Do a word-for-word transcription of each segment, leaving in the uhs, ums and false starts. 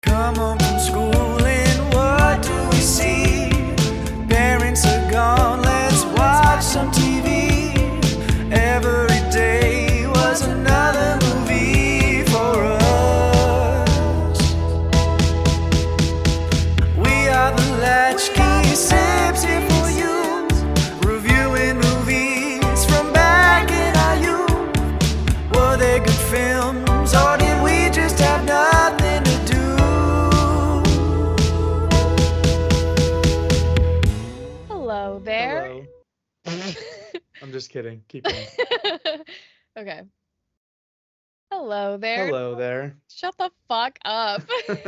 Come home from school and what do we see? Parents are gone, let's watch some T V. Every day was another movie for us. We are the Latchkey Sips here for you, reviewing movies from back in our youth. Were they good films or did we just have nothing to do? Hello there. Hello. I'm just kidding. Keep going. Okay. Hello there. Hello there. Shut the fuck up.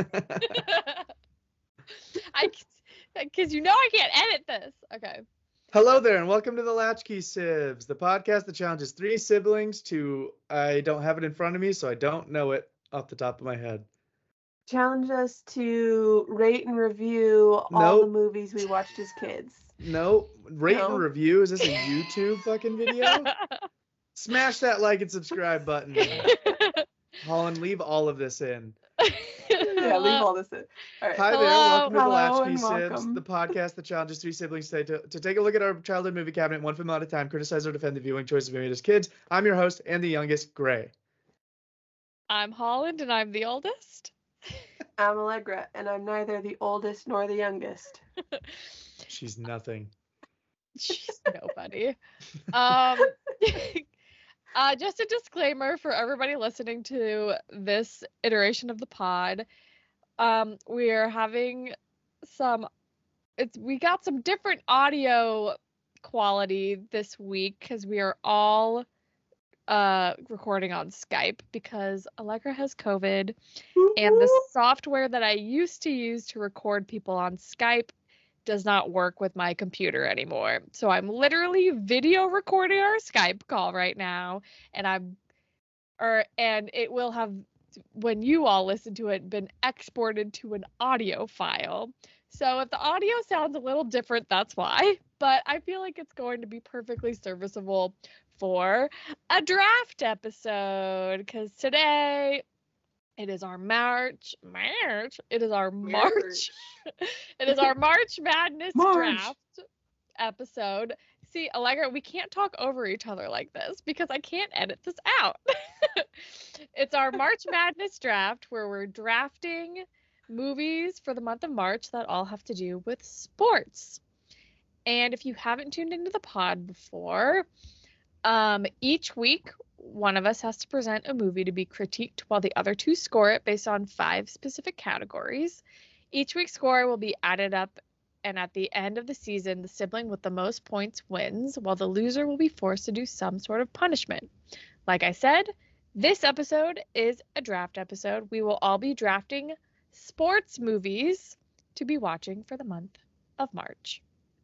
I, because you know I can't edit this. Okay. Hello there, and welcome to the Latchkey Sibs, the podcast that challenges three siblings to. I don't have it in front of me, so I don't know it off the top of my head. Challenge us to rate and review all the Nope. movies we watched as kids. No, rate No. and review. Is this a YouTube fucking video? Smash that like and subscribe button. Holland, leave all of this in. Yeah, leave all this in. All right. Hi there, Hello. welcome to the Hello Latchkey and Sibs, welcome. the podcast that challenges three siblings to, to, to take a look at our childhood movie cabinet one film at a time, criticize or defend the viewing choices we made as kids. I'm your host and the youngest, Gray. I'm Holland and I'm the oldest. I'm Allegra, and I'm neither the oldest nor the youngest. She's nothing. She's nobody. Um, uh, just a disclaimer for everybody listening to this iteration of the pod. Um, we are having some, it's, we got some different audio quality this week because we are all uh recording on Skype because Allegra has COVID and the software that I used to use to record people on Skype does not work with my computer anymore. So I'm literally video recording our Skype call right now, and I'm or and it will have, when you all listen to it, been exported to an audio file. So if the audio sounds a little different, that's why. But I feel like it's going to be perfectly serviceable for a draft episode because today it is our March, March, it is our March, it is our March Madness March. draft episode. See, Allegra, we can't talk over each other like this because I can't edit this out. It's our March Madness draft where we're drafting movies for the month of March that all have to do with sports. And if you haven't tuned into the pod before, um, each week one of us has to present a movie to be critiqued while the other two score it based on five specific categories. Each week's score will be added up, and at the end of the season, the sibling with the most points wins, while the loser will be forced to do some sort of punishment. Like I said, this episode is a draft episode. We will all be drafting sports movies to be watching for the month of March.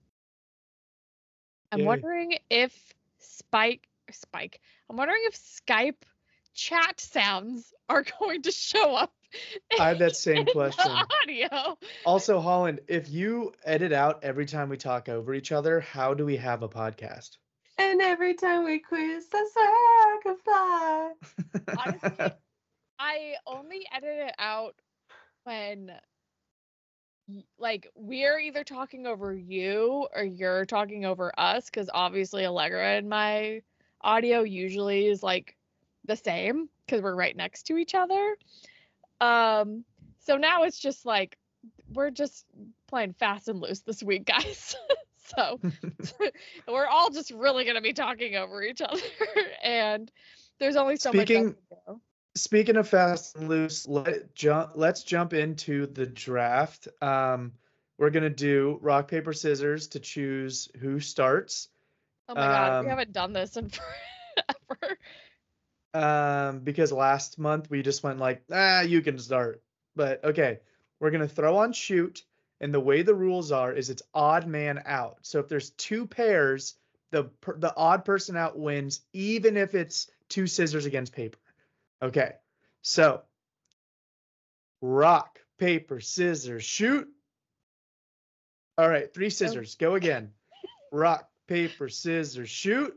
I'm Yay. wondering if Spike, Spike, I'm wondering if Skype chat sounds are going to show up. I have that same in the question. audio. Also, Holland, if you edit out every time we talk over each other, how do we have a podcast? And every time we quiz, the star can fly. Honestly, I only edit it out when, y- like, we're either talking over you or you're talking over us, because obviously Allegra and my audio usually is, like, the same, because we're right next to each other. Um, so now it's just, like, we're just playing fast and loose this week, guys. So we're all just really going to be talking over each other, and there's only so Speaking- much else to go. Speaking of fast and loose, let jump. Let's jump into the draft. Um, we're gonna do rock paper scissors to choose who starts. Oh my god, we um, haven't done this in forever. Um, because last month we just went like, ah, you can start. But okay, we're gonna throw on shoot, and the way the rules are is it's odd man out. So if there's two pairs, the per- the odd person out wins, even if it's two scissors against paper. Okay, so rock, paper, scissors, shoot. All right, three scissors. Go again. Rock, paper, scissors, shoot.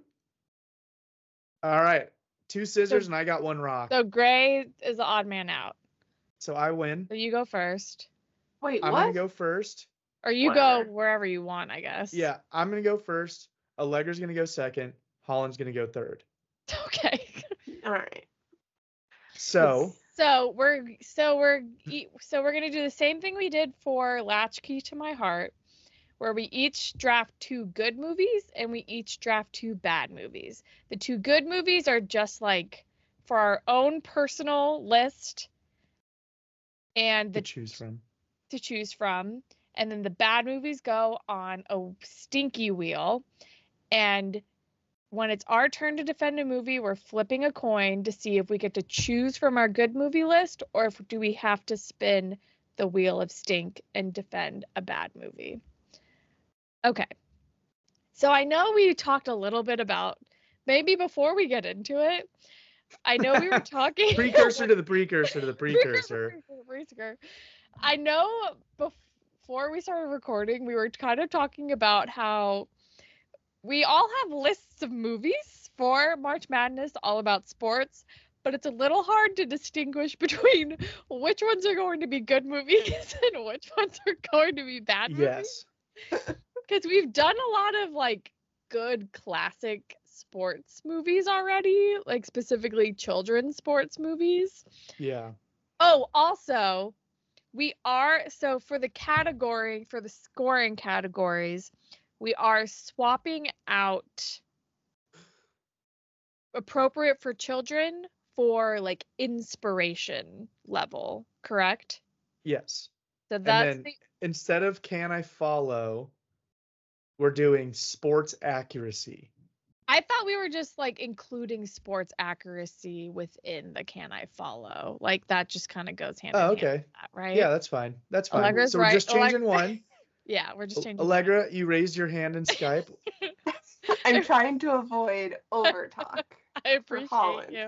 All right, two scissors, and I got one rock. So Gray is the odd man out. So I win. So you go first. Wait, I'm what? gonna go first. Or you Whatever. go wherever you want, I guess. Yeah, I'm gonna go first. Allegra's gonna go second. Holland's gonna go third. Okay. All right. So So we're so we're e- so we're gonna do the same thing we did for Latchkey to My Heart, where we each draft two good movies and we each draft two bad movies. The two good movies are just like for our own personal list and to the choose from. to choose from, and then the bad movies go on a stinky wheel, and when it's our turn to defend a movie, we're flipping a coin to see if we get to choose from our good movie list or if do we have to spin the wheel of stink and defend a bad movie. Okay. So I know we talked a little bit about, maybe before we get into it, I know we were talking Precursor to the precursor to the Precursor, precursor. precursor, precursor. I know before we started recording, we were kind of talking about how we all have lists of movies for March Madness all about sports, but it's a little hard to distinguish between which ones are going to be good movies and which ones are going to be bad movies. Yes. Because we've done a lot of like good classic sports movies already, like specifically children's sports movies. Yeah. Oh, also, we are, so for the category, for the scoring categories, we are swapping out appropriate for children for like inspiration level, correct? Yes. So And that's then the, instead of can I follow, we're doing sports accuracy. I thought we were just like including sports accuracy within the can I follow. Like that just kind of goes hand Oh, in hand okay. with that, right? Yeah, that's fine. That's fine. Allegra's so we're right. just changing Alleg- one. Yeah, we're just changing one. Allegra, you raised your hand in Skype. I'm trying to avoid over talk. I appreciate Holland. you.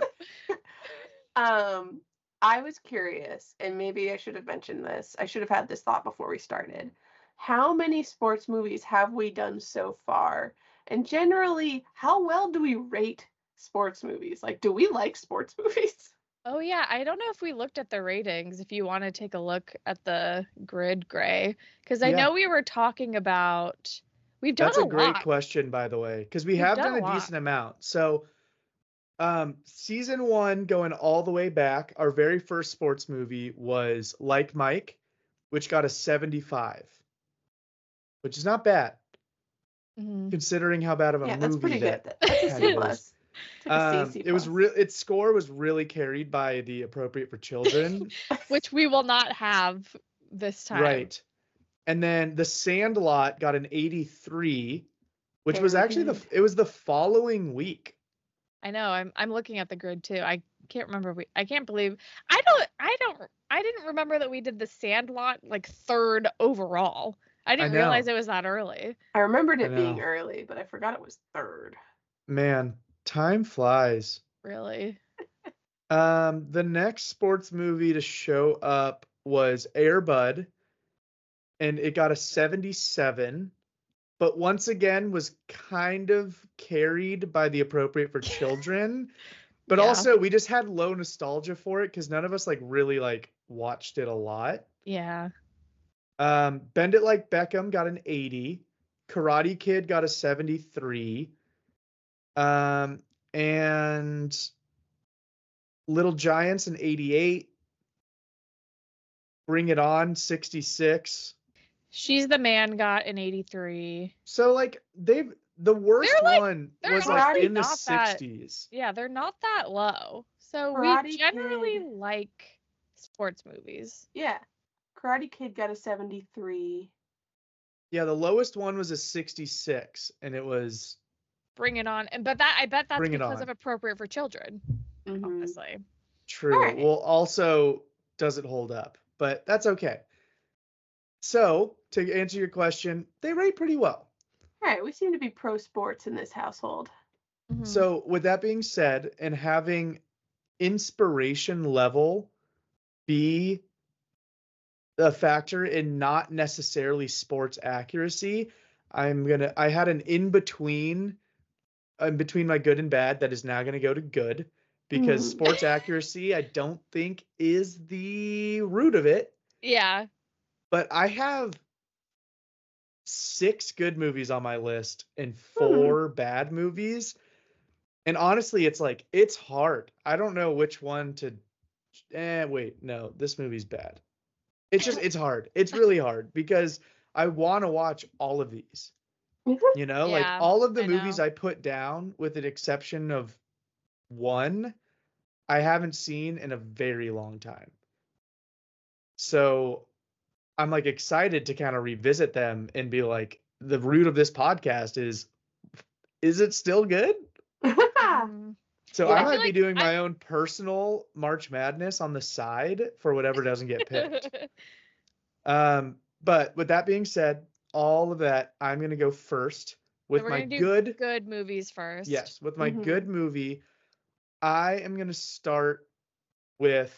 Um, I was curious, and maybe I should have mentioned this. I should have had this thought before we started. How many sports movies have we done so far? And generally, how well do we rate sports movies? Like, do we like sports movies? Oh yeah, I don't know if we looked at the ratings. If you want to take a look at the grid, Gray, because I Yeah. know we were talking about. We've done That's a great lot. question, by the way, because we We've have done done a a lot. decent amount. So, um, season one, going all the way back, our very first sports movie was Like Mike, which got a seventy-five, which is not bad Mhm. considering how bad of a Yeah, movie that's pretty good. that. That's a that C is. plus. It's like a Um, C, C it was plus. real. Its score was really carried by the appropriate for children. Which we will not have this time. Right. And then The Sandlot got an eighty-three, which was Very actually the good. it was the following week. I know. I'm I'm looking at the grid too. I can't remember. We I can't believe. I don't. I don't. I didn't remember that we did the Sandlot like third overall. I didn't know. realize it was that early. I remembered I it being know. early, but I forgot it was third. Man, time flies. Really. Um, the next sports movie to show up was Air Bud, and it got a seventy-seven, but once again was kind of carried by the appropriate for children. But Yeah. also we just had low nostalgia for it because none of us like really like watched it a lot. Yeah. Um, Bend It Like Beckham got an eighty. Karate Kid got a seventy-three. Um, and Little Giants an eighty-eight. Bring It On sixty-six. She's the Man got an eighty-three. So like they've the worst They're, like- one they're was like honestly in the not that- sixties. Yeah, they're not that low. So Karate we generally Kid. like sports movies. Yeah. Karate Kid got a seventy-three. Yeah, the lowest one was a sixty-six, and it was Bring It On. And but that I bet that's Bring It because On. of appropriate for children, Mhm. honestly. true. Alright. Well, also doesn't hold up, but that's okay. So to answer your question, they rate pretty well. All right, we seem to be pro sports in this household. Mhm. So with that being said, and having inspiration level be a factor in not necessarily sports accuracy, I'm gonna I had an in between in between my good and bad that is now gonna go to good because Mm. sports accuracy, I don't think, is the root of it. Yeah. But I have six good movies on my list and Hmm. four bad movies. And honestly, it's like, it's hard. I don't know which one to. Eh, wait, no, this movie's bad. It's just, it's hard. It's really hard because I want to watch all of these. You know, like Yeah, all of the I movies know. I put down, with an exception of one, I haven't seen in a very long time. So I'm like excited to kind of revisit them and be like, the root of this podcast is, is it still good? Mm. So Yeah. I I might feel be like doing I- my own personal March Madness on the side for whatever doesn't get picked. Um, but with that being said, all of that, I'm gonna go first with So we're my gonna do good. good movies first. Yes, with my Mhm. good movie, I am gonna start with.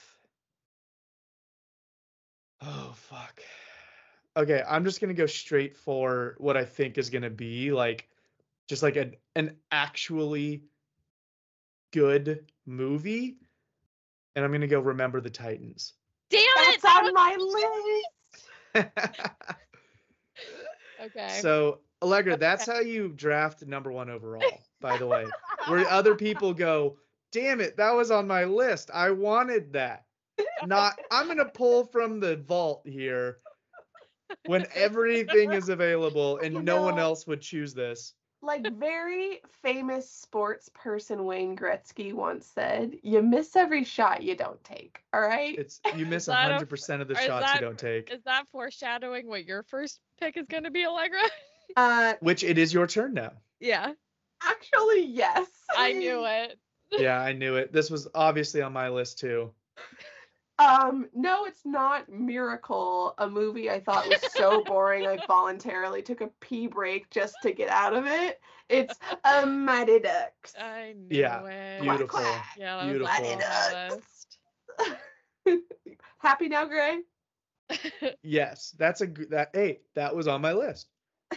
Oh fuck. Okay, I'm just gonna go straight for what I think is gonna be like, just like an an actually good movie, and I'm gonna go Remember the Titans. Damn it! That's that on was- my list. Okay. So, Allegra, that's how you draft number one overall, by the way. Where other people go, damn it, that was on my list. I wanted that. Not, I'm going to pull from the vault here when everything is available and You no one know- else would choose this. Like very famous sports person Wayne Gretzky once said, "You miss every shot you don't take." All right. It's you miss Is that a- one hundred percent of the or is shots that- you don't take. Is that foreshadowing what your first pick is gonna be, Allegra? Uh, Which it is your turn now. Yeah, actually, yes. I knew it. Yeah, I knew it. This was obviously on my list too. Um, no, it's not Miracle, a movie I thought was so boring I voluntarily took a pee break just to get out of it. It's a Mighty Ducks. I knew Yeah, it. Beautiful. quack. Yeah, that Beautiful. was on my Happy now, Gray? list. Yes, that's a g- that. Hey, that was on my list.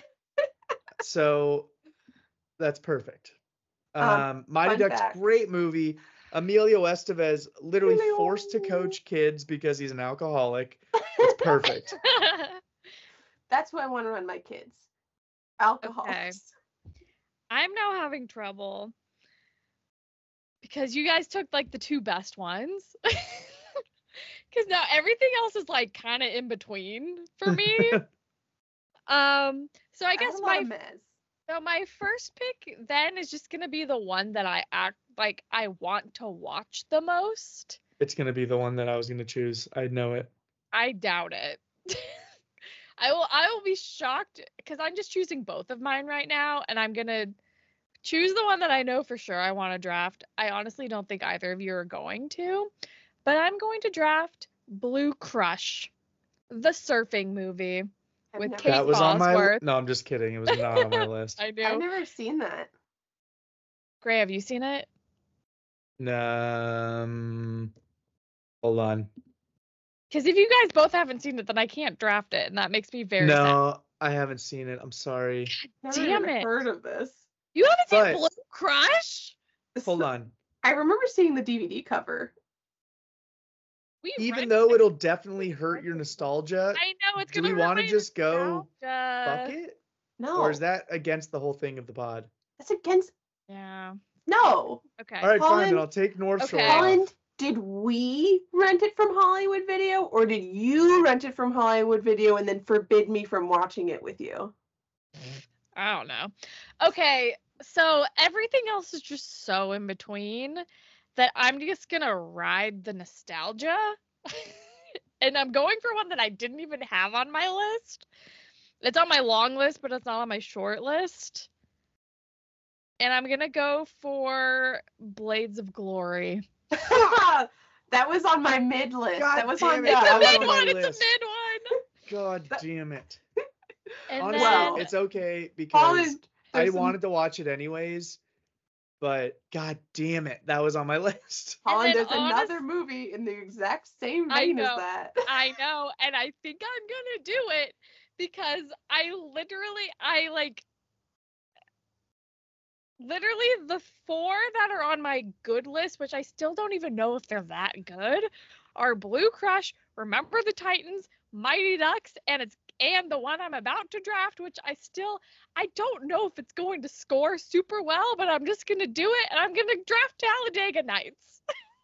So that's perfect. Um, Um, Mighty fun Ducks, fact. great movie. Emilio Estevez literally Emilio. forced to coach kids because he's an alcoholic. It's perfect. That's who I want to run my kids. Alcoholics. I'm now having trouble because you guys took like the two best ones. Because now everything else is like kind of in between for me. um, so I guess That's a my lot of mess. so my first pick then is just gonna be the one that I act like I want to watch the most. It's gonna be the one that I was gonna choose. I know it. I doubt it. I will I will be shocked because I'm just choosing both of mine right now, and I'm gonna choose the one that I know for sure I want to draft. I honestly don't think either of you are going to, but I'm going to draft Blue Crush, the surfing movie. I've with never- Kate That was on my. Bosworth. No, I'm just kidding. It was not on my list. I I've do. never seen that. Gray, have you seen it? Um, hold on. Because if you guys both haven't seen it, then I can't draft it, and that makes me very sad. No, I haven't seen it. I'm sorry. Never Damn even it. heard of this. You haven't But- seen Blue Crush? Hold on. I remember seeing the D V D cover. We Even rented though it. it'll definitely hurt your nostalgia, I know it's do gonna. we hurt wanna my just go nostalgia. fuck it? No. Or is that against the whole thing of the pod? That's against. Yeah. No. Okay. All right, fine. Holland- Then I'll take North Shore. Okay. off. Holland, did we rent it from Hollywood Video, or did you rent it from Hollywood Video and then forbid me from watching it with you? I don't know. Okay, so everything else is just so in between that I'm just gonna ride the nostalgia. And I'm going for one that I didn't even have on my list. It's on my long list, but it's not on my short list. And I'm gonna go for Blades of Glory. That was on my mid list. God That was damn on it, yeah, It's that a was that on mid my one. It's a list. mid one. God That- damn it. And Honestly, Well- then it's okay because Holland. I there's some- wanted to watch it anyways, but god damn it, that was on my list. Holland, and there's then another honest- movie in the exact same I vein as know. that. I know, and I think I'm gonna do it because I literally, I like, literally the four that are on my good list, which I still don't even know if they're that good, are Blue Crush, Remember the Titans, Mighty Ducks, and it's and the one I'm about to draft, which I still I don't know if it's going to score super well, but I'm just gonna do it, and I'm gonna draft Talladega Nights.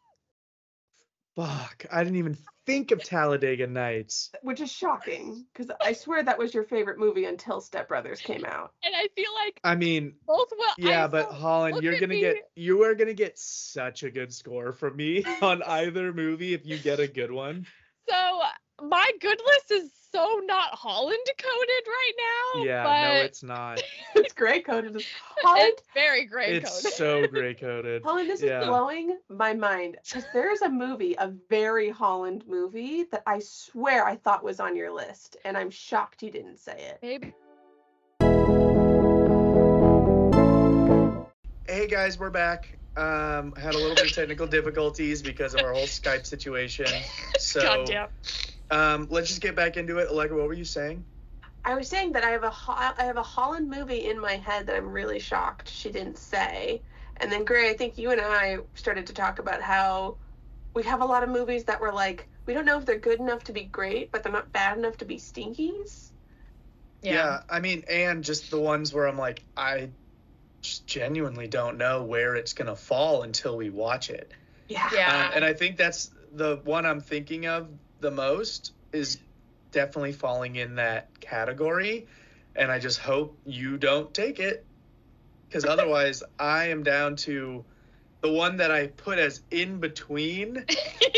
Fuck, I didn't even think of Talladega Nights. Which is shocking, because I swear that was your favorite movie until Step Brothers came out. And I feel like I mean, both will. yeah, I but saw- Holland, look you're at gonna me. get you are gonna get such a good score from me on either movie if you get a good one. So my good list is so not Holland coded right now. Yeah, but no, it's not. It's gray coded. Holland, it's very gray It's coded. so gray coded. Holland, this Yeah. is blowing my mind. Because there's a movie, a very Holland movie, that I swear I thought was on your list, and I'm shocked you didn't say it. Maybe. Hey guys, we're back. Um, had a little bit of technical difficulties because of our whole Skype situation. So, Goddamn. um, let's just get back into it. Allegra, what were you saying? I was saying that I have a Ho- I have a Holland movie in my head that I'm really shocked she didn't say. And then Gray, I think you and I started to talk about how we have a lot of movies that were like, we don't know if they're good enough to be great, but they're not bad enough to be stinkies. Yeah, I mean, and just the ones where I'm like, I just genuinely don't know where it's gonna fall until we watch it. Yeah. Yeah. Um, and I think that's the one I'm thinking of the most is definitely falling in that category. And I just hope you don't take it, because otherwise I am down to the one that I put as in between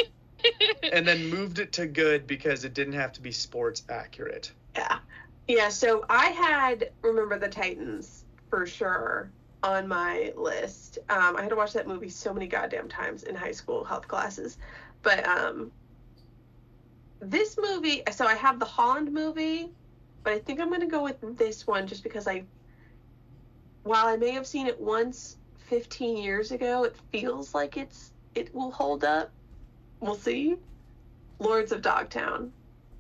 and then moved it to good because it didn't have to be sports accurate. Yeah. Yeah, so I had Remember the Titans for sure on my list. Um, I had to watch that movie so many goddamn times in high school health classes. But um, this movie, so I have the Holland movie, but I think I'm going to go with this one just because I, while I may have seen it once fifteen years ago, it feels like it's it will hold up. We'll see. Lords of Dogtown.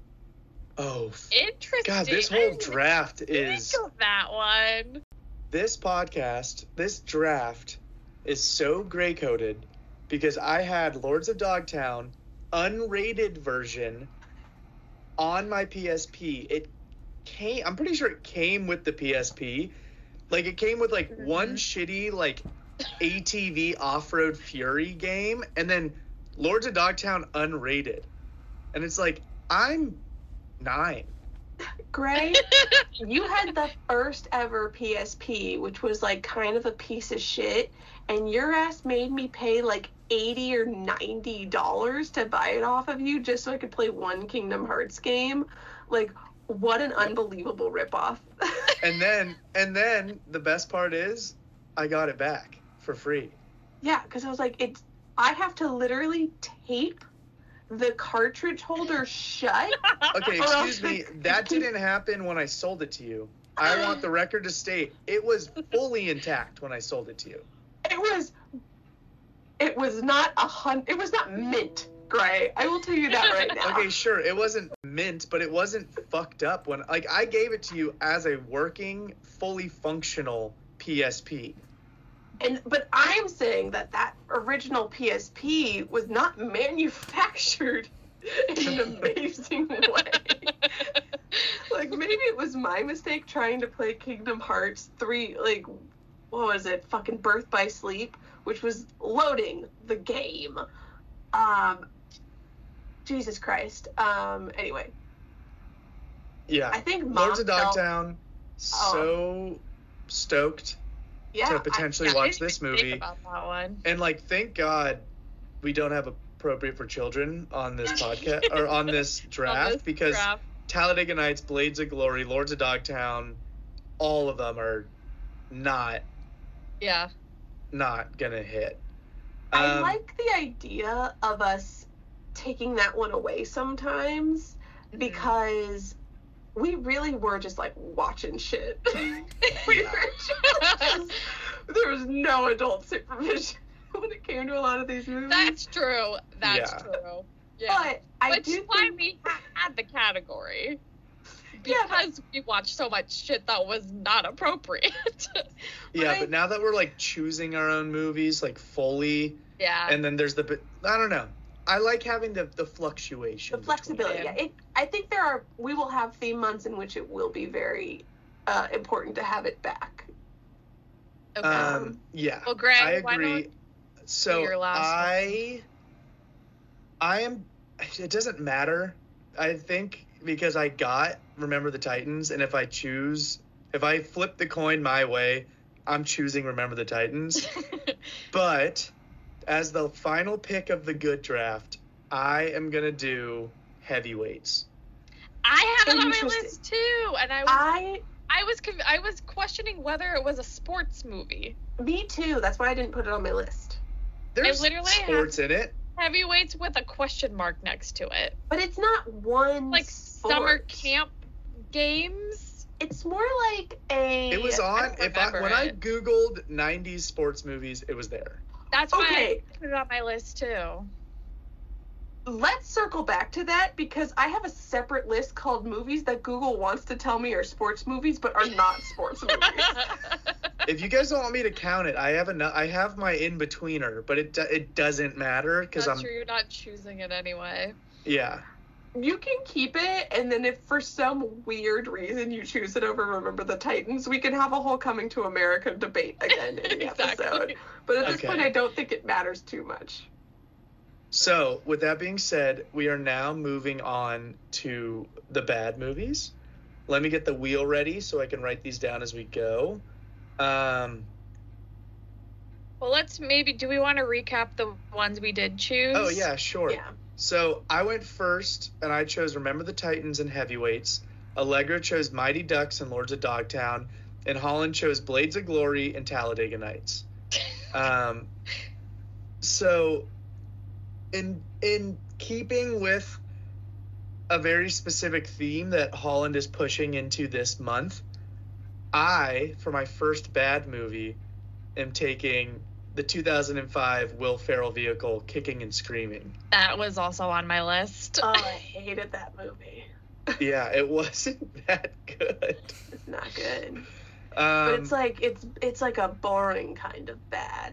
Oh, Interesting. God, this I whole didn't draft think is... of that one. This podcast, this draft is so gray coded because I had Lords of Dogtown unrated version on my P S P. It came, I'm pretty sure it came with the P S P. Like it came with like one shitty like A T V Off-Road Fury game and then Lords of Dogtown unrated. And it's like, I'm nine. Gray, you had the first ever P S P, which was like kind of a piece of shit, and your ass made me pay like eighty or ninety dollars to buy it off of you just so I could play one Kingdom Hearts game. Like, what an unbelievable ripoff. And then, and then the best part is I got it back for free. Yeah, because I was like, it's I have to literally tape the cartridge holder shut. Okay, excuse me. That didn't happen when I sold it to you. I want the record to state it was fully intact when I sold it to you. It was, it was not a hun. It was not mint, Gray. I will tell you that right now. Okay, sure, it wasn't mint, but it wasn't fucked up when like I gave it to you as a working, fully functional P S P. And but I'm saying that that original P S P was not manufactured in an amazing way. Like maybe it was my mistake trying to play Kingdom Hearts three, like what was it, fucking Birth by Sleep, which was loading the game. Um, Jesus Christ. Um, anyway, Yeah. I think Mom Lords of felt- Dogtown, so stoked yeah, to I- potentially Yeah, I watch didn't this even think movie. about that one. And like, thank God we don't have appropriate for children on this podcast or on this draft On this because draft. Talladega Nights, Blades of Glory, Lords of Dogtown, all of them are not Yeah. not gonna hit. I Um, like the idea of us taking that one away sometimes because we really were just like watching shit. we Yeah. were just, there was no adult supervision when it came to a lot of these movies. That's true. That's Yeah. true. Yeah. But I Which do is why think, we ha- had the category. Yeah, because we watched so much shit that was not appropriate. Yeah, I- but now that we're like choosing our own movies, like fully, Yeah. and then there's the bit- I don't know. I like having the the fluctuation. The flexibility. between Yeah, it, I think there are. We will have theme months in which it will be very uh, important to have it back. Okay. Um, yeah, well, Greg, I why agree. don't So your last one? I, I am. It doesn't matter. I think because I got Remember the Titans, and if I choose, if I flip the coin my way, I'm choosing Remember the Titans. But as the final pick of the good draft, I am gonna do Heavyweights. I have it on my Interesting. list too, and I was I, I was conv- I was questioning whether it was a sports movie. me too. That's why I didn't put it on my list. There's literally have- sports in it. Heavyweights with a question mark next to it, But it's not one like sport. summer camp games. It's more like a. It was on. don't If I remember when I it. googled nineties sports movies, it was there. That's why Okay. I put it on my list too. Let's circle back to that because I have a separate list called movies that Google wants to tell me are sports movies but are not sports movies. If you guys don't want me to count it, I have a I have my in betweener, but it do- it doesn't matter because That's I'm true. You're not choosing it anyway. yeah. You can keep it, and then if for some weird reason you choose it over Remember the Titans, we can have a whole Coming to America debate again in the Exactly. episode. But at this Okay. point, I don't think it matters too much. So with that being said, we are now moving on to the bad movies. Let me get the wheel ready so I can write these down as we go. Um, Well, let's maybe. Do we want to recap the ones we did choose? oh yeah, sure. Yeah. So I went first, and I chose Remember the Titans and Heavyweights. Allegra chose Mighty Ducks and Lords of Dogtown, and Holland chose Blades of Glory and Talladega Nights. Um, so, in in keeping with a very specific theme that Holland is pushing into this month, I, for my first bad movie, am taking the two thousand five Will Ferrell vehicle, Kicking and Screaming. That was also on my list. Oh, I hated that movie. Yeah, it wasn't that good. It's not good. Um, But it's like it's it's like a boring kind of bad.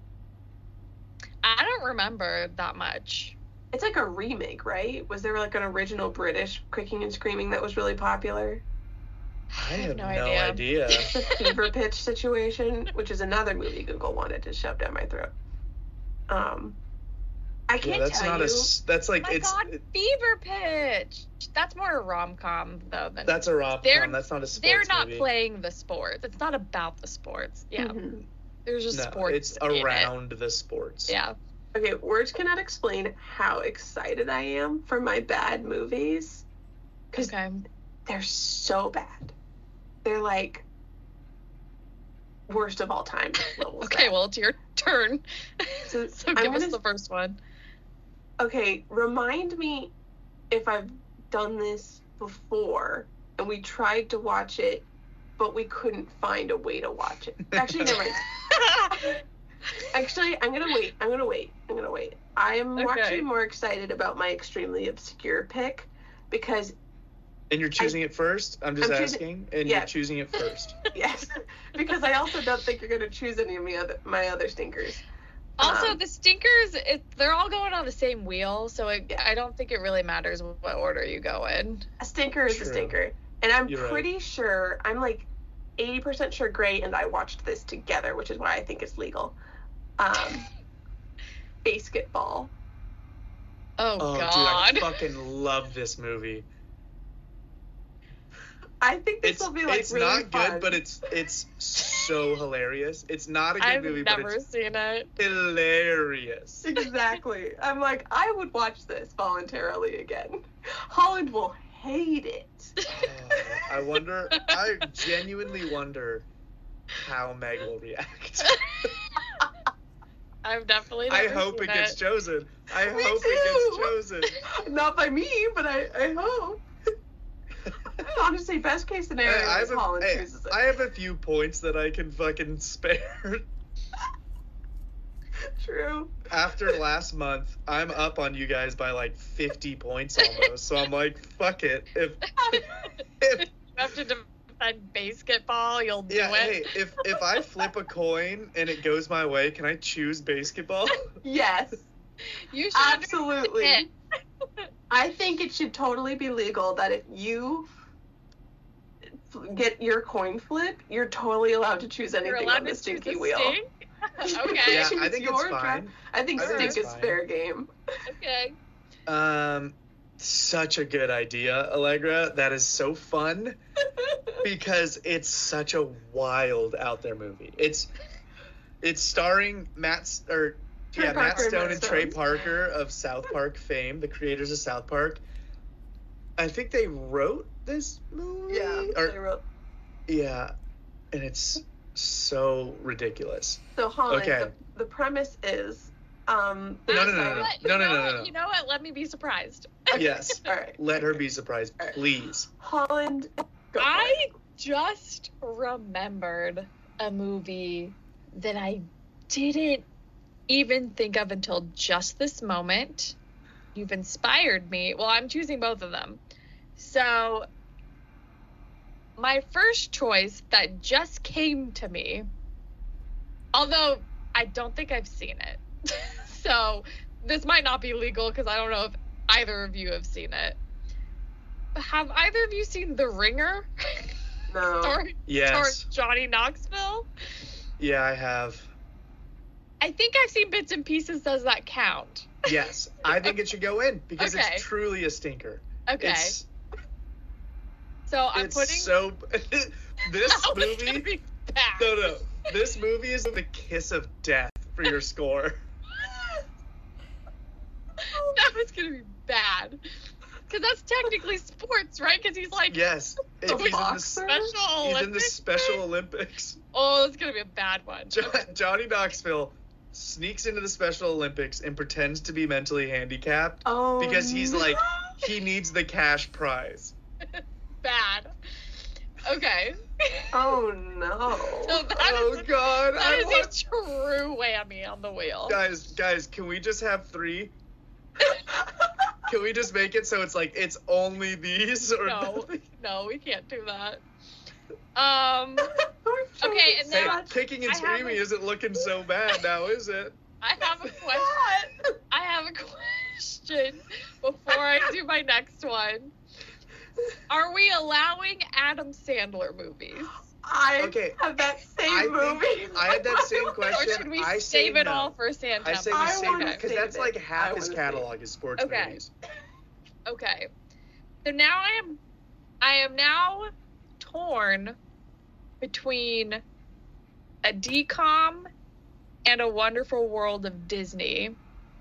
I don't remember that much. It's like a remake, right? Was there like an original British Kicking and Screaming that was really popular? I have no, no idea. idea. The Fever Pitch situation, which is another movie Google wanted to shove down my throat. Um, I Yeah, can't that's tell not you. a. s- That's like My it's. God, it- Fever Pitch. That's more a rom com though than. that's a rom They're- com. That's not a sports They're not movie. playing the sports. It's not about the sports. Yeah, Mhm. there's just No, sports. it's in it. around the sports. Yeah. Okay, words cannot explain how excited I am for my bad movies because Okay. they're so bad. They're like worst of all time levels. Okay. bad. Well, it's your turn. So, So I'm give us gonna- the first one. Okay, remind me if I've done this before and we tried to watch it, but we couldn't find a way to watch it. Actually, never mind. Actually, I'm gonna wait. I'm gonna wait. I'm gonna wait. I'm Okay. actually more excited about my extremely obscure pick because And you're choosing it first? I'm just I'm choosing- asking. And yeah. you're choosing it first. yes, because I also don't think you're gonna choose any of my other my other stinkers. Also, Um, the stinkers, it, they're all going on the same wheel, so it, Yeah. I don't think it really matters what order you go in. A stinker is True. a stinker, and I'm You're right. pretty sure I'm like eighty percent sure Gray and I watched this together, which is why I think it's legal. Um, Basketball. Oh, Oh, God. dude, I fucking love this movie. I think this It's will be like it's really not fun. good, but it's it's so hilarious. It's not a good I've movie, but never it's seen it. hilarious. Exactly. I'm like, I would watch this voluntarily again. Holland will hate it. Oh, I wonder. I genuinely wonder how Meg will react. I've definitely I never hope seen it gets chosen. I Me hope too. it gets chosen. Not by me, but I, I hope. Honestly, best case scenario Hey, I is have, a, Holland hey, chooses it. I have a few points that I can fucking spare. True. After last month, I'm up on you guys by like fifty points almost. So I'm like, fuck it. If If, You have to defend basketball, you'll do yeah, it. hey, if if I flip a coin and it goes my way, can I choose basketball? Yes, You should absolutely. understand I think it should totally be legal that if you f- get your coin flip, you're totally allowed to choose it. You're anything allowed on to the choose stinky the wheel. stink? Okay. Yeah, I Choose think it's your dra- fine. I think I think stink it's is fine. fair game. Okay. Um, such a good idea, Allegra. That is so fun because it's such a wild out there movie. It's it's starring Matt S- or Trey yeah, Matt Parker and Stone Matt and Trey Stone. Parker of South Park fame, the creators of South Park. I think they wrote this movie. Yeah. Or they wrote- yeah, and it's so ridiculous. So Holland, Okay. the, the premise is, um, No, no, You no, know no, what? no, You no, know no, what? no, no. You know what? Let me be surprised. Yes. all right, Let her be surprised, please. Holland. Go for I it. just remembered a movie that I didn't even think of until just this moment. You've inspired me. Well, I'm choosing both of them. So, my first choice that just came to me, although I don't think I've seen it. So, this might not be legal because I don't know if either of you have seen it. Have either of you seen The Ringer? No. Starring Yes. starring Johnny Knoxville? Yeah, I have. I think I've seen bits and pieces. Does that count? Yes, I think it should go in because Okay. it's truly a stinker. Okay. It's, so I'm it's putting so. This Oh, it's gonna movie. be bad. No, no. This movie is the kiss of death for your score. That was gonna be bad. Because that's technically sports, right? Because he's like Yes, if A he's in the boxer? Special he's in the Olympics. Special Olympics. Oh, it's gonna be a bad one. Jo- Okay. Johnny Knoxville sneaks into the Special Olympics and pretends to be mentally handicapped Oh. because he's no. like he needs the cash prize. Bad. Okay. Oh no. So that Oh is God! that I is want... a true whammy on the wheel. Guys, guys, can we just have three? Can we just make it so it's like it's only these or No. nothing? No, we can't do that. Um, We're Okay, and Hey, now- such- kicking and I have screaming a- isn't looking so bad now, is it? I have a question. I have a question before I do my next one. Are we allowing Adam Sandler movies? I Okay. have that same I movie. think I had that same Or question. should we I say save it no. all for Santa? I say we I save wanna it because save that's it. like I half his wanna save catalog is sports Okay. movies. Okay. So now I am I am now torn between a D COM and a Wonderful World of Disney.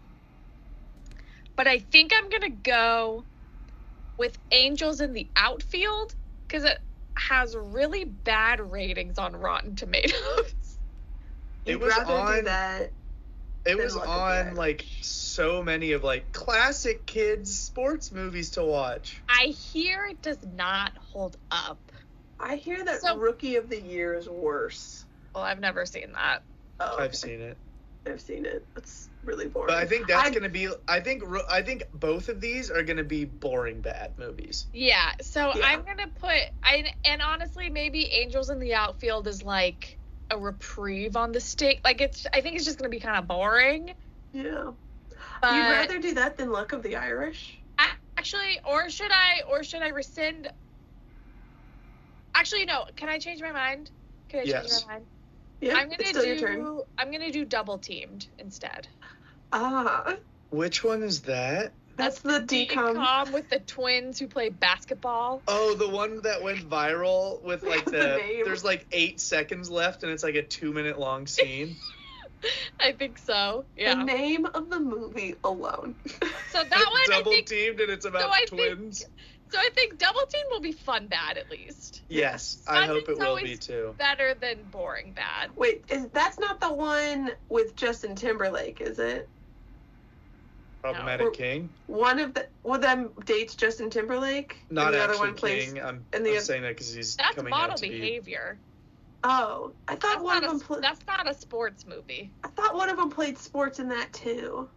But I think I'm going to go with Angels in the Outfield because it has really bad ratings on Rotten Tomatoes. It You'd was rather do on- that. It Then was look at on that. like so many of like classic kids sports movies to watch. I hear it does not hold up. I hear that So- Rookie of the Year is worse. Well, I've never seen that. Oh, I've okay. seen it. I've seen it. It's really boring. But I think that's I- gonna be. I think. ro- I think both of these are gonna be boring bad movies. Yeah, so Yeah. I'm gonna put I and honestly maybe Angels in the Outfield is like a reprieve on the stick. Like it's I think it's just gonna be kind of boring. Yeah. But You'd rather do that than Luck of the Irish? a- actually, or should I or should I rescind? Actually, no. Can I change my mind? Can I Yes. change my mind? Yeah. I'm gonna it's still do your turn. I'm gonna do Double Teamed instead. Ah, Which one is that? that's the D COM. D-com with the twins who play basketball. Oh, the one that went viral with like The the. name. There's like eight seconds left, and it's like a two minute long scene. I think so. The Yeah. name of the movie alone. So that one I Double think teamed, and it's about I think- twins. So I think Double Team will be fun bad at least. Yes, I Fun hope is it will be always too. Better than boring bad. Wait, is that's not the one with Justin Timberlake, is it? Problematic Or- King. One of the one of them dates Justin Timberlake, Not and the actually other one plays. King. I'm, and the I'm oth- saying that because he's That's coming model out to be. behavior. Oh, I thought That's one not, of a, them. Pl- that's not a sports movie. I thought one of them played sports in that too.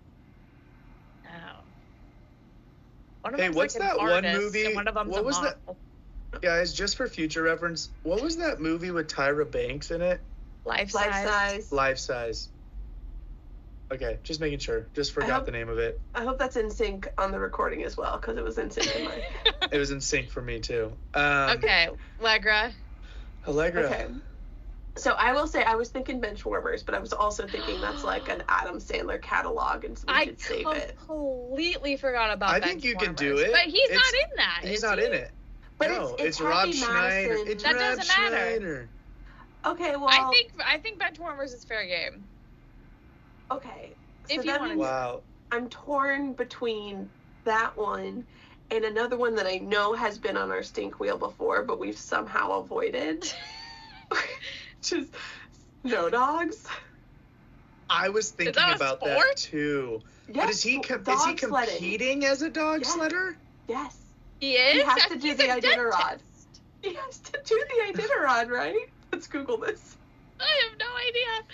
No. One of Hey, them's what's like an that one artist, movie- And one of them's what a was that- model. Guys, just for future reference, what was that movie with Tyra Banks in it? Life Life size. size. Life Size. Okay, just making sure. Just forgot hope- the name of it. I hope that's in sync on the recording as well, because it was in sync in mine. It was in sync for me too. Um, Okay, Allegra. Allegra. Okay. So I will say I was thinking Benchwarmers, but I was also thinking that's like an Adam Sandler catalog, and so we I should save it. completely forgot about I that. think you can do it. But he's It's- not in that. He's is not he? in it. But no, it's, it's, it's Rob Happy Schneider. Madison. It's That Rob doesn't matter. Schneider. Okay, well, I think I think Benchwarmers is fair game. okay. So If you that wanna means Wow. I'm torn between that one and another one that I know has been on our stink wheel before, but we've somehow avoided. Which is Snow Dogs. I was thinking that a about sport? that too. Yes, but is he com- dog is he sledding. competing as a dog Yes. sledder? Yes. He is. He has I- to do he's the a Iditarod. dentist. He has to do the Iditarod, right? Let's Google this. I have no idea.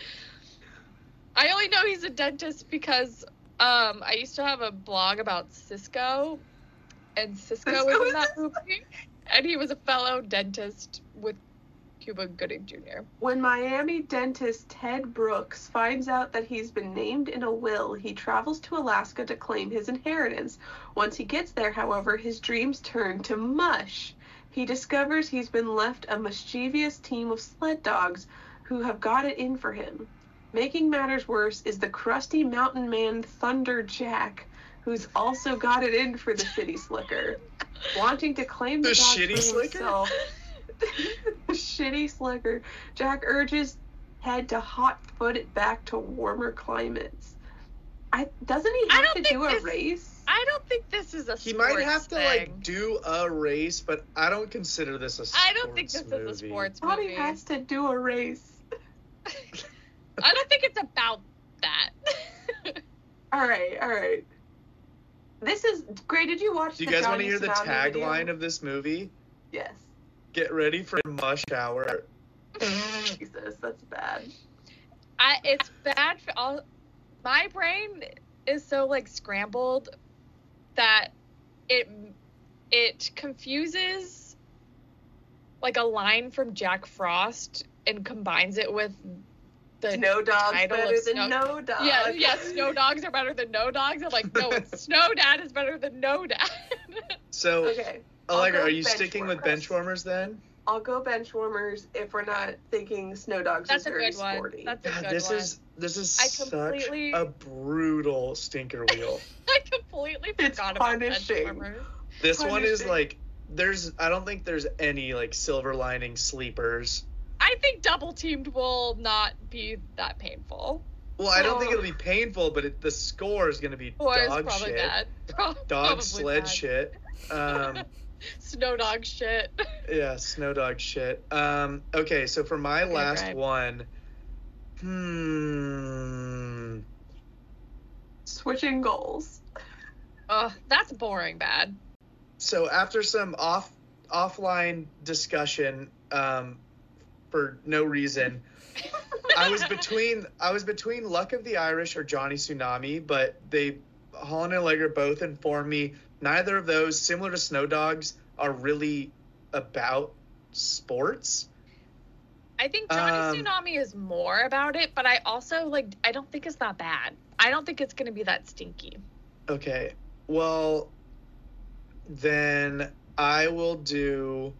I only know he's a dentist because um I used to have a blog about Cisco, and Cisco Cisco was in is that movie, and he was a fellow dentist with Cuba Gooding Junior When Miami dentist Ted Brooks finds out that he's been named in a will, he travels to Alaska to claim his inheritance. Once he gets there, however, his dreams turn to mush. He discovers he's been left a mischievous team of sled dogs who have got it in for him. Making matters worse is the crusty mountain man Thunder Jack, who's also got it in for the city slicker. Wanting to claim the, The dogs shitty for slicker? himself, the shitty slicker, Jack urges Ted to hot foot it back to warmer climates. I doesn't he I have don't to think do a this- race? I don't think this is a He sports might have to thing. like do a race, but I don't consider this a sports I don't think this movie. is a sports I thought movie. he has to do a race. I don't think it's about that. All right, all right. This is great. Did you watch? Do you the guys want to Johnny hear the Tsunami video? tagline of this movie? Yes. Get ready for mush hour. Jesus, that's bad. I it's bad for all. My brain is so like scrambled that it it confuses like a line from Jack Frost and combines it with the Snow dogs title better of than Snow- no dogs. yeah yeah snow dogs are better than no dogs. I'm like, no, it's Snow Dad is better than no dad. So, Okay. I'll Allegra, go are you bench sticking with warmers. Benchwarmers then? I'll go bench warmers if we're not thinking snow dogs That's is a very good one. sporty. That's a God, good this one. is this is I such completely- a brutal stinker wheel. I completely It's forgot about punishing. Benchwarmers. This one is Punishing. like there's I don't think there's any like silver lining sleepers. I think double teamed will not be that painful. Well, I don't think Oh. it'll be painful, but it, the score is gonna be Or it's dog probably shit, bad. Pro- dog probably sled bad. shit. Um, Snow dog shit. yeah, snow dog shit. Um, okay, so for my Okay, last right. one, hmm, Switching goals. Ugh, that's boring bad. so after some off offline discussion, um, for no reason, I was between I was between Luck of the Irish or Johnny Tsunami, but they Holland and Allegra both informed me neither of those, similar to Snow Dogs, are really about sports. I think Johnny Um, Tsunami is more about it, but I also like I don't think it's that bad. I don't think it's gonna be that stinky. Okay, well, then I will do.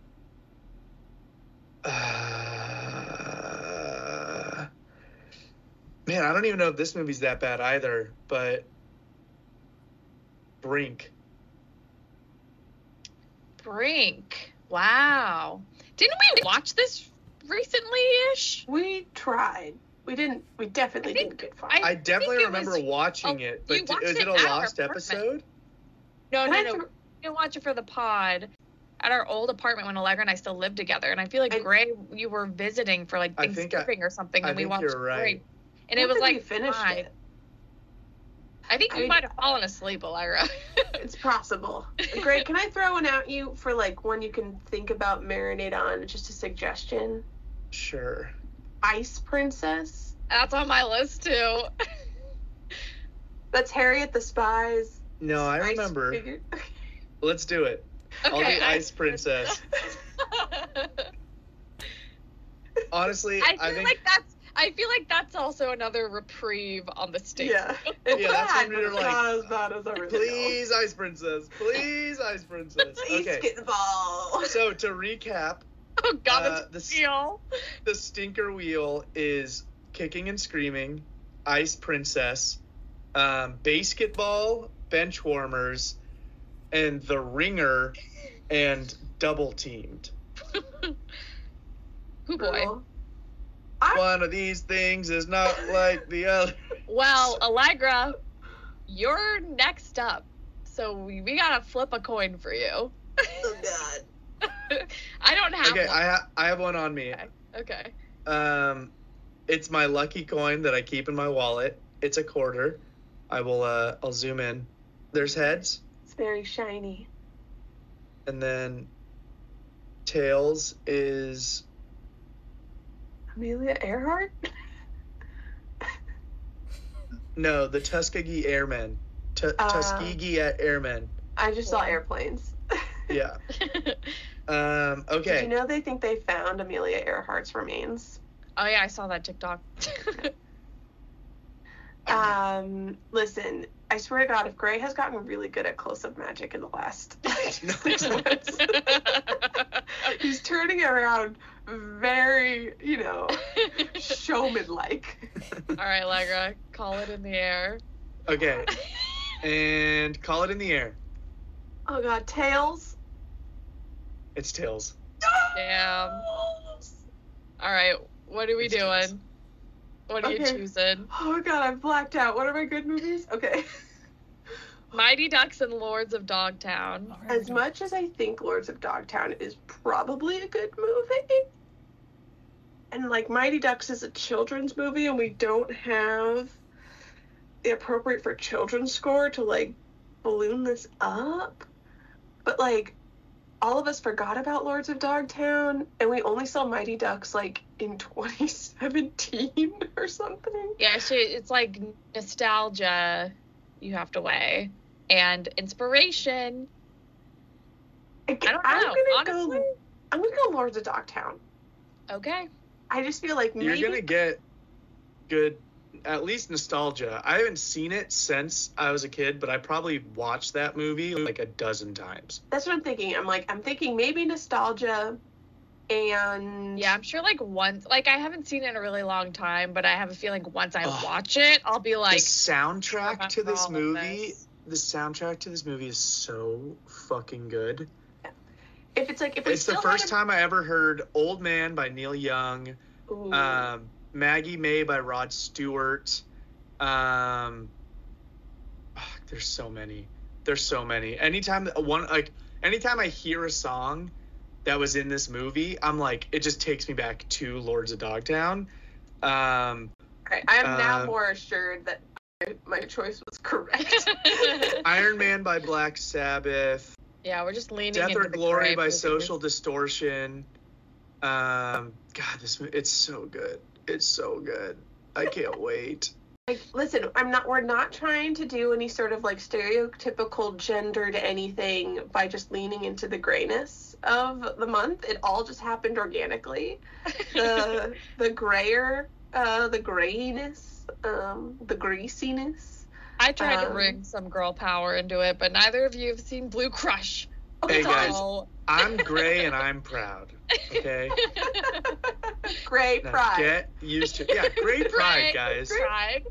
Uh, man, I don't even know if this movie's that bad either, but Brink. Brink. Wow. Didn't we watch this recently-ish? We tried. We didn't. We definitely I think- didn't get far. I- I definitely it remember was- watching oh, it, you but d- watched is it it a at our lost apartment. episode? No, Can no, I no. thro- We didn't watch it for the pod at our old apartment when Allegra and I still lived together. And I feel like I- Gray, you were visiting for like I think I- Thanksgiving or something, I and we think watched you're right. Brink. And When it was did we like finish fine. it? I think you I- might have fallen asleep, Allegra. It's possible. Greg, can I throw one at you for like one you can think about, marinate on? Just a suggestion. Sure. Ice Princess. That's on my list too. That's Harriet the Spies. No, I Ice remember. figure. Let's do it. I'll Okay, be Ice Princess. honestly, I I, feel think like that's. I feel like that's also another reprieve on the stage. Yeah. It's Yeah, that's bad, when but you're it's like, not as bad as everything please, Ice Princess, please, Ice Princess. else. Please Okay, get the ball. so to recap, Oh God, Uh, it's the s- real. the stinker wheel is Kicking and Screaming, Ice Princess, um, basketball, bench warmers, and the ringer, and double teamed. Oh boy. Cool. I One of these things is not like the other. Well, Allegra, you're next up. So we, we gotta flip a coin for you. oh god. I don't have Okay, one. I ha- I have one on me. Okay. okay. Um, it's my lucky coin that I keep in my wallet. It's a quarter. I will. Uh, I'll zoom in. There's heads, It's very shiny. and then tails is Amelia Earhart? no the Tuskegee Airmen. Tu- Uh. Tuskegee Airmen. I just saw Yeah. airplanes. Yeah. Um. Did Okay. you know they think they found Amelia Earhart's remains? Oh yeah, I saw that TikTok. Um, listen, I swear to God, if Gray has gotten really good at close-up magic in the last No, six months, he's turning it around very, you know, showman-like. All right, Allegra, call it in the air. Okay. And call it in the air. Oh God, tails. It's tails. Damn. All right, what are we It's tails. doing? What are you Okay. choosing? Oh God, I've blacked out. What are my good movies? Okay. Mighty Ducks and Lords of Dogtown. As much as I think Lords of Dogtown is probably a good movie, and like Mighty Ducks is a children's movie, and we don't have the appropriate for children score to like balloon this up, but like all of us forgot about Lords of Dogtown, and we only saw Mighty Ducks like in twenty seventeen or something. Yeah, so it's like nostalgia you have to weigh, and inspiration. I, I don't I'm know, gonna honestly. go. I'm gonna go Lords of Dogtown. Okay. I just feel like You're maybe gonna get good, at least nostalgia. I haven't seen it since I was a kid, but I probably watched that movie like a dozen times. that's what I'm thinking. I'm like, I'm thinking maybe nostalgia and Yeah, I'm sure like once, like I haven't seen it in a really long time, but I have a feeling once I Ugh. watch it, I'll be like, the soundtrack remember to this all of movie, this. the soundtrack to this movie is so fucking good. if it's like if we It's the still first had time I ever heard "Old Man" by Neil Young, a, Ooh. um, "Maggie May" by Rod Stewart. Um, ah, there's so many. There's so many. Anytime that one like anytime I hear a song that was in this movie, I'm like, it just takes me back to Lords of Dogtown. Um, Alright, I am now uh, more assured that my, my choice was correct. Iron Man by Black Sabbath. yeah, we're just leaning Death into or the Glory gray by movies. Social Distortion. Um, God, this it's so good. It's so good. I can't wait. Like, listen, I'm not. We're not trying to do any sort of like stereotypical gendered anything by just leaning into the grayness of the month. It all just happened organically. The the grayer, uh, the grayiness, um, the greasiness. I tried to um, bring some girl power into it, but neither of you have seen Blue Crush. Hey, guys. So- I'm gray and I'm proud. Okay. Gray Now pride. get used to yeah, great pride, Pride. guys. Pride.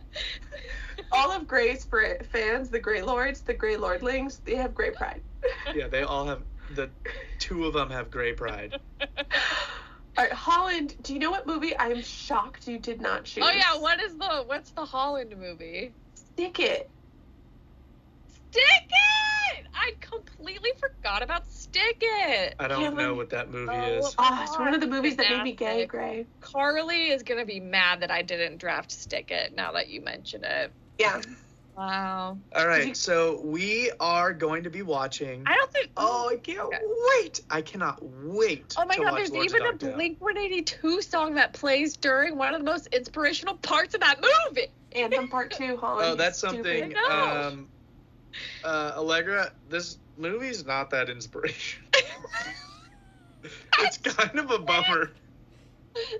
All of Gray's fr- fans, the Grey Lords, the Grey Lordlings, they have Grey pride. Yeah, they all have the two of them have gray pride. All right, Holland. Do you know what movie I'm shocked you did not choose? Oh yeah, what is the what's the Holland movie? Stick It. Stick It! I completely forgot about Stick It. I don't Can't know believe- what that movie Oh, is. Oh, it's one of the movies that made me gay, Fantastic. Gray. Carly is gonna be mad that I didn't draft Stick It now that you mention it. Yeah. Wow. All you- right, so we are going to be watching. I don't think. Oh, I can't Okay. wait! I cannot wait. Oh my to god, watch there's Lords even of a Dogtown. Blink one eighty-two song that plays during one of the most inspirational parts of that movie. Anthem Part Two, Holland. Oh, you that's stupid. something. know. Um, uh, Allegra, this movie's not that inspirational. It's kind of a bummer.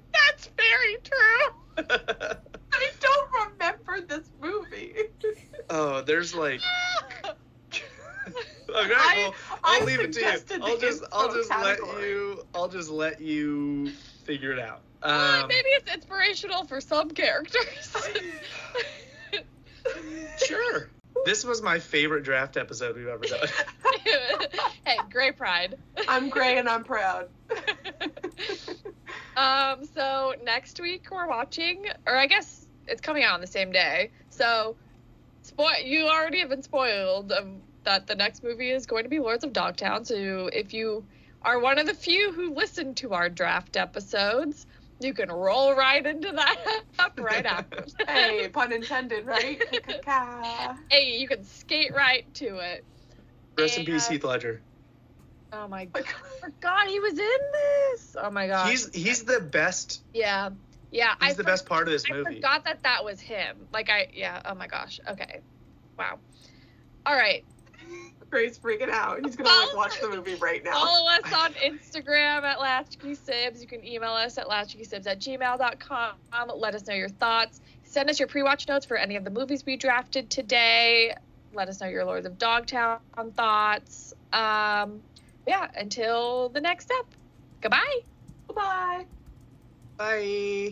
I don't remember this movie. Oh, there's like. Okay, I- well, I'll I leave it to you. suggested the I'll just, I'll inspo just let category. you, I'll just let you figure it out. Uh, Um, maybe it's inspirational for some characters. Sure. This was my favorite draft episode we've ever done. Hey, Grey Pride. I'm Gray and I'm proud. Um, so next week we're watching, or I guess it's coming out on the same day. So, spoil. You already have been spoiled of that the next movie is going to be Lords of Dogtown. So if you are one of the few who listen to our draft episodes, you can roll right into that right after. Hey, pun intended, right? Ka-ka-ka. Hey, you can skate right to it. Rest in peace, And- Heath Ledger. Oh my god, I forgot he was in this. Oh my god. He's he's the best. Yeah. Yeah. He's I the for- best part of this I movie. forgot that that was him. Like I, yeah. Oh my gosh. Okay. Wow. All right. Gray's freaking out. He's gonna like watch the movie right now. Follow us on Instagram at LatchkeySibs. You can email us at latchkeysibs at gmail dot com. Let us know your thoughts. Send us your pre-watch notes for any of the movies we drafted today. Let us know your Lords of Dogtown thoughts. Um, yeah, until the next step. Goodbye. Bye. Bye.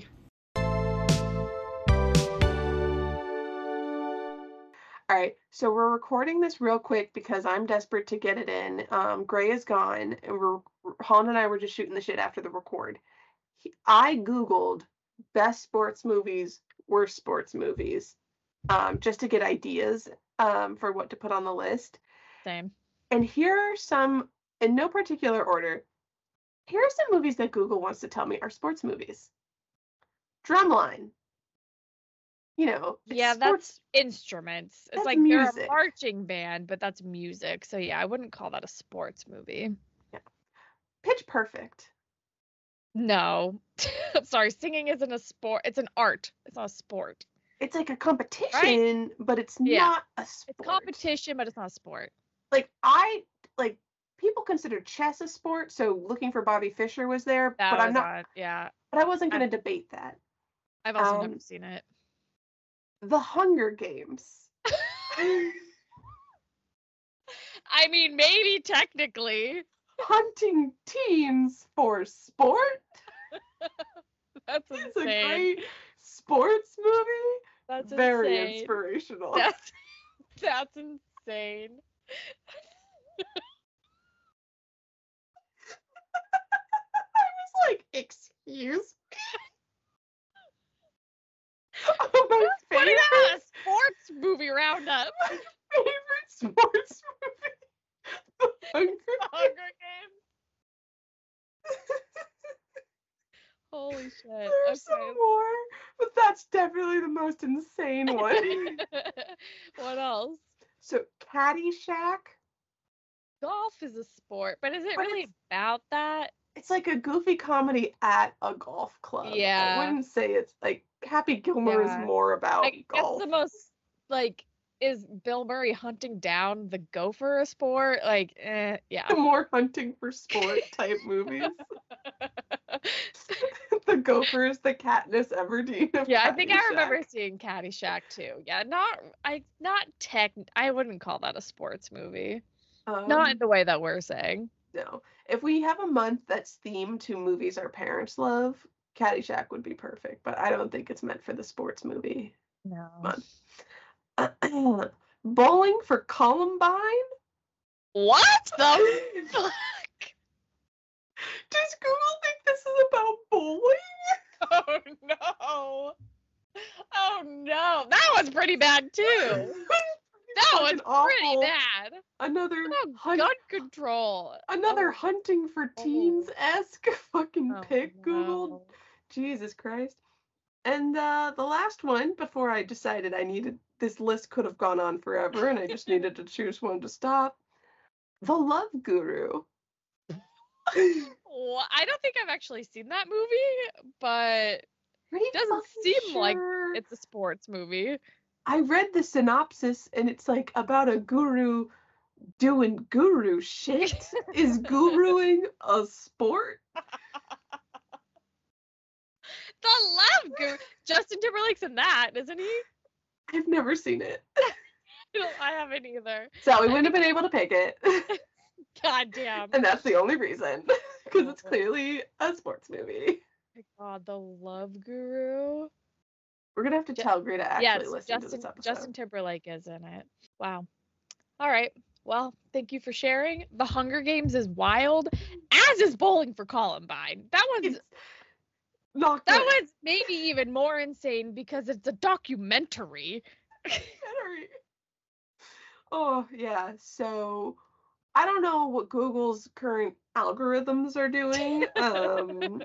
All right, so we're recording this real quick because I'm desperate to get it in. Um, Gray is gone, and we're Holland and I were just shooting the shit after the record. He, I googled best sports movies, worst sports movies, um, just to get ideas um, for what to put on the list. Same. And here are some, in no particular order. Here are some movies that Google wants to tell me are sports movies. Drumline. You know, it's Yeah, sports. that's instruments. It's That's like they're music. a marching band, but that's music. So yeah, I wouldn't call that a sports movie. Pitch Perfect. No. I'm sorry, singing isn't a sport. It's an art. It's not a sport. It's like a competition, but it's Yeah. not a It's sport. competition, but it's not a sport. Like I like people consider chess a sport, so Looking for Bobby Fischer was there, That but was I'm not. on- yeah. But I wasn't I'm- going to debate that. I've also Um, never seen it. The Hunger Games. I mean, maybe technically. Hunting teens for sport. That's It's a insane. great sports movie. That's Very insane. inspirational. That's that's insane. I was like, excuse me. Oh, my What favorite, is a sports movie roundup? favorite sports movie. The Hunger Hunger Games. Games. Holy shit. There's some more, but that's definitely the most insane one. Okay. What else? So, Caddyshack. Golf is a sport, but is it But really it's- about that? It's like a goofy comedy at a golf club. Yeah. I wouldn't say it's like Happy Gilmore Yeah. is more about I guess golf. the most like is Bill Murray hunting down the gopher a sport? Like, eh, yeah. More hunting for sport type movies. The Gophers, the Katniss Everdeen of Yeah, I think I Caddyshack. remember seeing Caddyshack too. Yeah, not I not tech. I wouldn't call that a sports movie. Um, Not in the way that we're saying. no. If we have a month that's themed to movies our parents love, Caddyshack would be perfect. But I don't think it's meant for the sports movie No. month. Bowling for Columbine. What the fuck? Does Google think this is about bowling? Oh no. Oh no. That was pretty bad too. That was Fucking pretty awful. bad. Another What about hun- gun control? another Oh, hunting for teens esque fucking oh, pick Googled. no. Jesus Christ. And uh, the last one, before I decided I needed this list could have gone on forever and I just needed to choose one to stop. The Love Guru. Well, I don't think I've actually seen that movie, but Are you doesn't fucking seem like sure? it's a sports movie. I read the synopsis and it's like about a guru doing guru shit. Is guruing a sport? The Love Guru. Justin Timberlake's in that, isn't he? I've never seen it. No, I haven't either. So we wouldn't have been able to pick it. God damn. And that's the only reason. Because it's clearly a sports movie. My God, The Love Guru. We're going to have to Ju- tell Gray to actually Yes, listen Justin, to this episode. Justin Timberlake is in it. Wow. All right. Well, thank you for sharing. The Hunger Games is wild, as is Bowling for Columbine. That one's It's not that good. one's maybe even more insane because it's a documentary. Documentary. Oh, yeah. So I don't know what Google's current algorithms are doing. Um,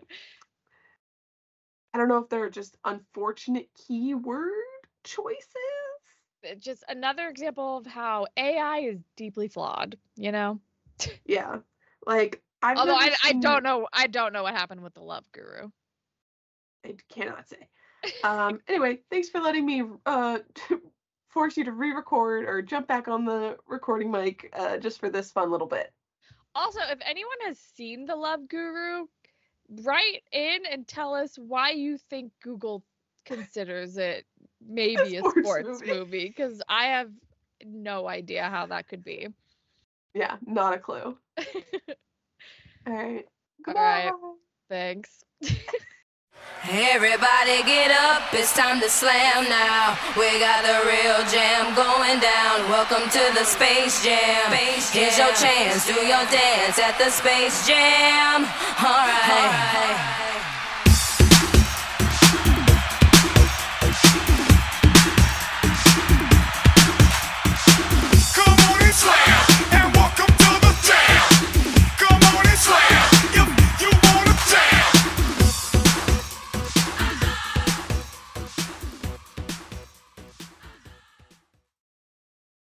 I don't know if they're just unfortunate keyword choices. It's just another example of how A I is deeply flawed, you know? Yeah. Like, I've Although never I, I seen- don't know I don't know what happened with the Love Guru. I cannot say. Um, anyway, thanks for letting me uh, force you to re-record or jump back on the recording mic uh, just for this fun little bit. Also, if anyone has seen the Love Guru, write in and tell us why you think Google considers it maybe a sports sports movie. movie, because I have no idea how that could be. Yeah, not a clue. All right. All right. Goodbye. Thanks. Everybody get up, it's time to slam now. We got the real jam going down. Welcome to the Space Jam. Here's your chance, do your dance at the Space Jam. Alright.